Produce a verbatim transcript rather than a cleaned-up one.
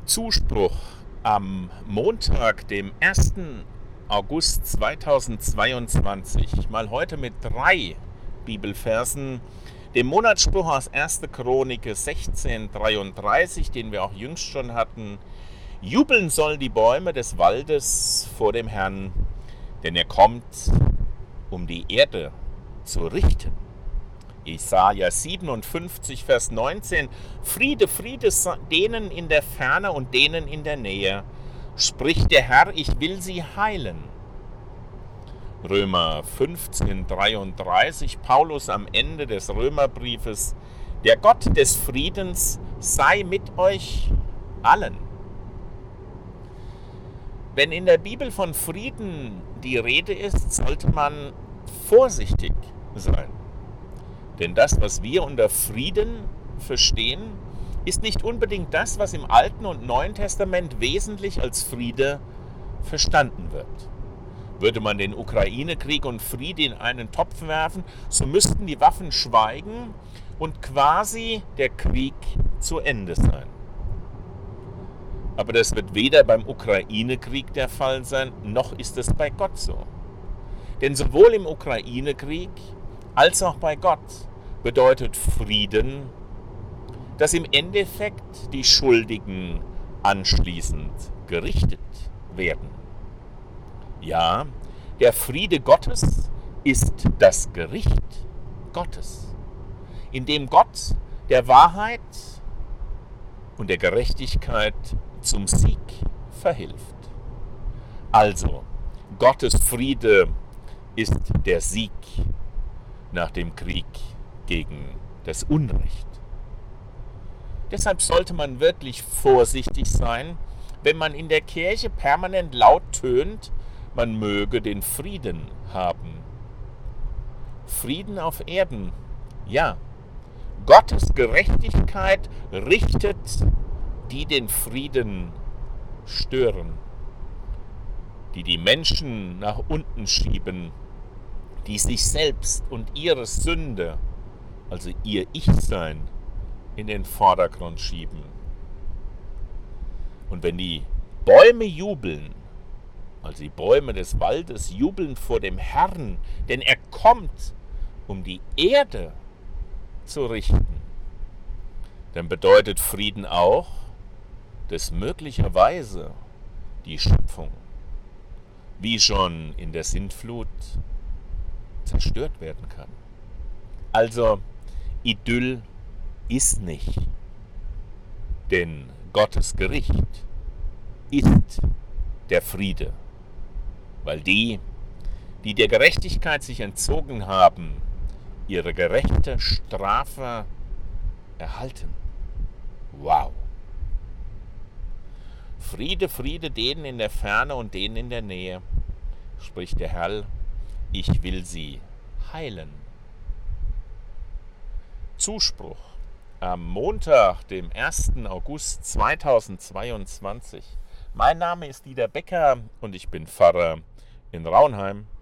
Zuspruch am Montag, dem ersten August zweitausendzweiundzwanzig, mal heute mit drei Bibelversen, dem Monatsspruch aus erster Chronik sechzehn dreiunddreißig, den wir auch jüngst schon hatten. Jubeln sollen die Bäume des Waldes vor dem Herrn, denn er kommt, um die Erde zu richten. Jesaja siebenundfünfzig, Vers neunzehn. Friede, Friede denen in der Ferne und denen in der Nähe, spricht der Herr, ich will sie heilen. Römer fünfzehn, dreiunddreißig, Paulus am Ende des Römerbriefes, der Gott des Friedens sei mit euch allen. Wenn in der Bibel von Frieden die Rede ist, sollte man vorsichtig sein. Denn das, was wir unter Frieden verstehen, ist nicht unbedingt das, was im Alten und Neuen Testament wesentlich als Friede verstanden wird. Würde man den Ukraine-Krieg und Friede in einen Topf werfen, so müssten die Waffen schweigen und quasi der Krieg zu Ende sein. Aber das wird weder beim Ukraine-Krieg der Fall sein, noch ist es bei Gott so. Denn sowohl im Ukraine-Krieg als auch bei Gott bedeutet Frieden, dass im Endeffekt die Schuldigen anschließend gerichtet werden. Ja, der Friede Gottes ist das Gericht Gottes, in dem Gott der Wahrheit und der Gerechtigkeit zum Sieg verhilft. Also, Gottes Friede ist der Sieg nach dem Krieg gegen das Unrecht. Deshalb sollte man wirklich vorsichtig sein, wenn man in der Kirche permanent laut tönt, man möge den Frieden haben. Frieden auf Erden, ja. Gottes Gerechtigkeit richtet, die den Frieden stören, die die Menschen nach unten schieben, die sich selbst und ihre Sünde, also ihr Ich-Sein, in den Vordergrund schieben. Und wenn die Bäume jubeln, also die Bäume des Waldes jubeln vor dem Herrn, denn er kommt, um die Erde zu richten, dann bedeutet Frieden auch, dass möglicherweise die Schöpfung, wie schon in der Sintflut, zerstört werden kann. Also Idyll ist nicht, denn Gottes Gericht ist der Friede, weil die, die der Gerechtigkeit sich entzogen haben, ihre gerechte Strafe erhalten. Wow! Friede, Friede denen in der Ferne und denen in der Nähe, spricht der Herr, ich will sie heilen. Zuspruch am Montag, dem ersten August zweitausendzweiundzwanzig. Mein Name ist Dieter Becker und ich bin Pfarrer in Raunheim.